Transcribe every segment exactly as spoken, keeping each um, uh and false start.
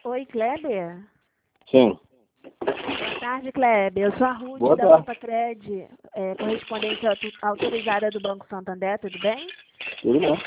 Oi, Kleber? Sim. Boa tarde, Kleber. Eu sou a Ruth Boa da tarde. Compacred, é, correspondente auto- autorizada do Banco Santander, tudo bem? Tudo bem.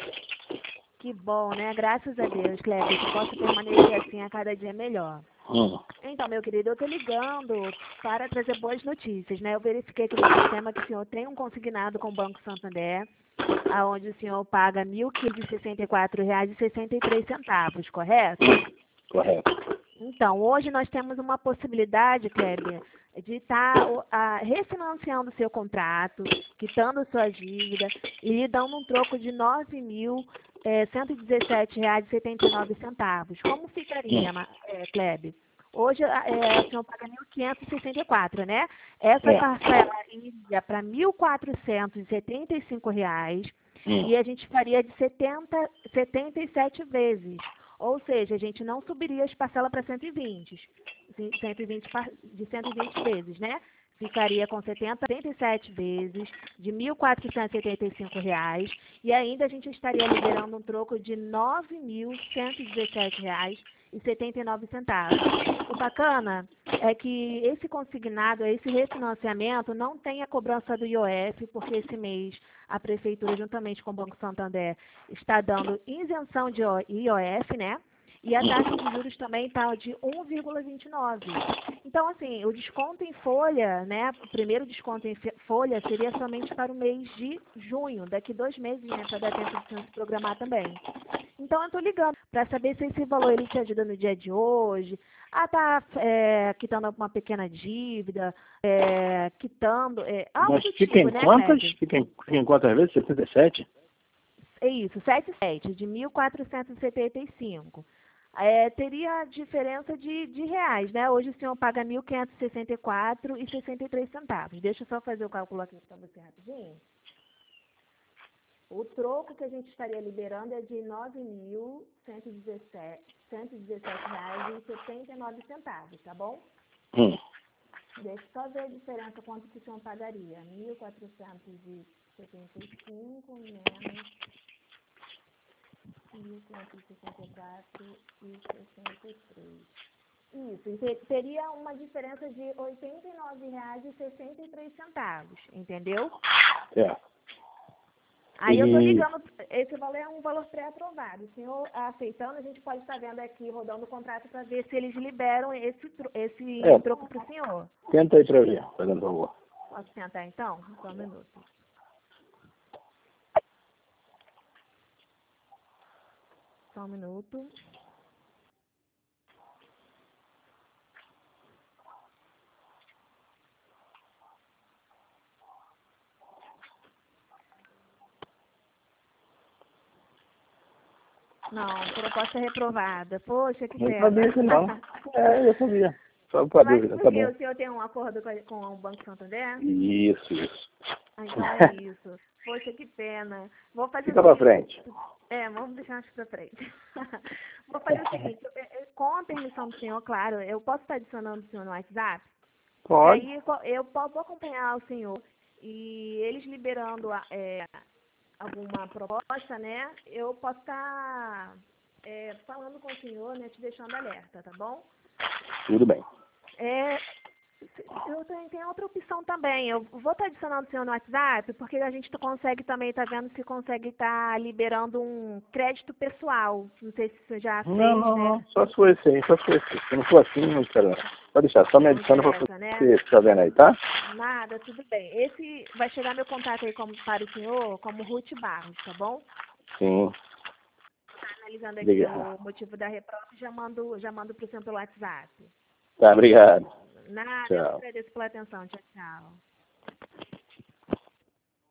Que bom, né? Graças a Deus, Kleber, que possa permanecer assim a cada dia melhor. Hum. Então, meu querido, eu estou ligando para trazer boas notícias, né? Eu verifiquei aqui no sistema que o senhor tem um consignado com o Banco Santander, aonde o senhor paga mil quinhentos e sessenta e quatro reais e sessenta e três centavos, correto? Correto. Então, hoje nós temos uma possibilidade, Kleber, de estar refinanciando o seu contrato, quitando sua dívida e lhe dando um troco de nove mil cento e dezessete reais e setenta e nove centavos. Como ficaria, Hum. Ma- eh, Kleber? Hoje é, o senhor paga mil quinhentos e sessenta e quatro, né? Essa É. parcela iria para mil quatrocentos e setenta e cinco reais Hum. e a gente faria de setenta, setenta e sete vezes. Ou seja, a gente não subiria as parcelas para cento e vinte, sim, cento e vinte par- de cento e vinte vezes, né? Ficaria com setenta, setenta e sete vezes de mil quatrocentos e setenta e cinco reais e ainda a gente estaria liberando um troco de nove mil cento e dezessete reais e setenta e nove centavos. O bacana é que esse consignado, esse refinanciamento não tem a cobrança do I O F, porque esse mês a prefeitura, juntamente com o Banco Santander, está dando isenção de I O F, né? E a taxa de juros também está de um vírgula vinte e nove. Então, assim, o desconto em folha, né? O primeiro desconto em fe- folha seria somente para o mês de junho, daqui dois meses, né? Para dar tempo de você se programar também. Então, eu estou ligando para saber se esse valor ele te ajuda no dia de hoje, a estar tá, quitando uma pequena dívida, é, quitando, é, algo Mas do fica tipo, em né, quantas? Kleber? Fica em, fica em quantas vezes? setenta e sete? É isso, setenta e sete, de mil quatrocentos e setenta e cinco. É, teria diferença de, de reais, né? Hoje o senhor paga mil quinhentos e sessenta e quatro reais e sessenta e três centavos. Deixa eu só fazer o cálculo aqui para você rapidinho. O troco que a gente estaria liberando é de nove mil cento e dezessete reais e setenta e nove centavos, tá bom? Hum. Deixa eu só ver a diferença, quanto que o senhor pagaria. mil quatrocentos e setenta e cinco menos mil quinhentos e sessenta e quatro e sessenta e três. Isso, e te- teria uma diferença de oitenta e nove reais e sessenta e três centavos, entendeu? É. Aí eu tô E ligando, esse valor é um valor pré-aprovado. O senhor aceitando, a gente pode estar vendo aqui, rodando o contrato para ver se eles liberam esse, tro- esse é, troco para o senhor. tenta aí pra ver, fazendo favor. Posso tentar então? Só um minuto. Só um minuto. Não, proposta reprovada. Poxa, que Não pena. sabia que não. É, eu sabia. Só pra Mas dúvida, por tá quê? bom. O senhor tem um acordo com, a- com o Banco Santander? Isso, isso. Ah, então é isso. Poxa, que pena. Vou fazer o Fica pra seguinte. frente. É, vamos deixar isso pra frente. Vou fazer o seguinte, eu- eu- com a permissão do senhor, claro, eu posso estar adicionando o senhor no WhatsApp? Que Pode. aí co- eu po- vou acompanhar o senhor e eles liberando a- é, alguma proposta, né? Eu posso estar é, falando com o senhor, né? Te deixando alerta, tá bom? Tudo bem. É, se- eu tenho, tem outra opção também. Eu vou estar adicionando o senhor no WhatsApp, porque a gente consegue também, estar vendo se consegue estar liberando um crédito pessoal. Não sei se você já Não, fez, não, né? não. Só se for esse aí, só se for esse. Se não for assim, não quero não. Pode deixar, só me Não adiciona pra interessa, né? você ficar vendo aí, tá? Nada, tudo bem. Esse vai chegar meu contato aí como, para o senhor como Ruth Barros, tá bom? Sim. Tá analisando aqui Obrigado. o motivo da reprova, já mando, já mando para o senhor pelo WhatsApp. Tá, obrigado. Nada, eu que Tchau. agradeço pela atenção. Tchau, tchau.